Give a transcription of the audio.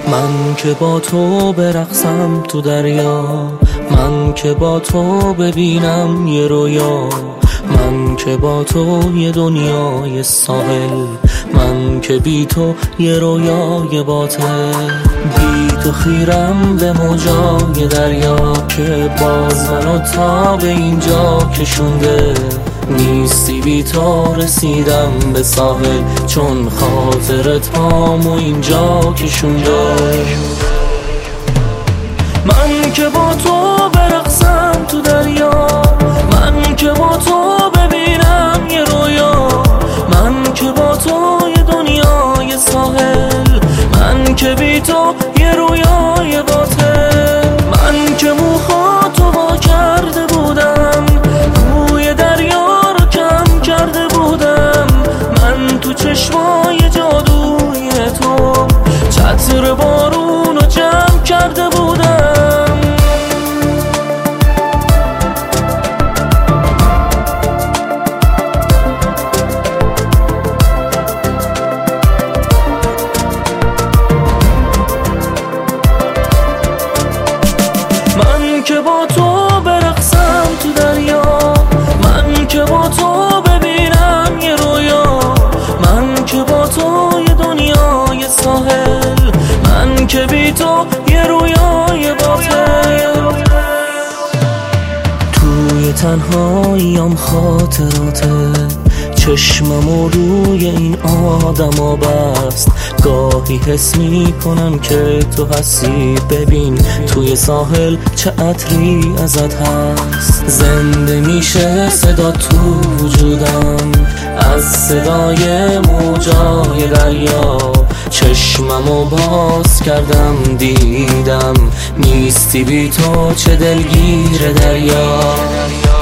من که با تو برقصم تو دریا، من که با تو ببینم یه رویا، من که با تو یه دنیای ساحل، من که بی تو یه رویای باطل. بی تو خیرم به موجای دریا که باز منو تا به اینجا کشونده. نیستی بی تو رسیدم به ساحل، چون خاطرت پامو اینجا کشونده. من که با تو برقصم تو دریا، من که با تو ببینم یه رویا، من که با تو یه دنیای ساحل، من که بی تو یه رویای باطل. من که موهاتو وا کرده بودم، روی دریا رو کم کرده بودم، من تو چشمای جادوی تو چتر بارون رو جمع کرده بودم. من که با تو برقصم تو دریا، من که با تو ببینم یه رویا، من که با تو یه دنیای ساحل، من که بی تو یه رویای باطل. توی تنهاییم خاطراته، چشممو روی این آدما بست. گاهی حس میکنم که تو هستی، ببین توی ساحل چه عطری ازت هست. زنده میشه صدا تو وجودم، از صدای موجای دریا. چشممو باز کردم دیدم، نیستی بی تو چه دلگیر دریا.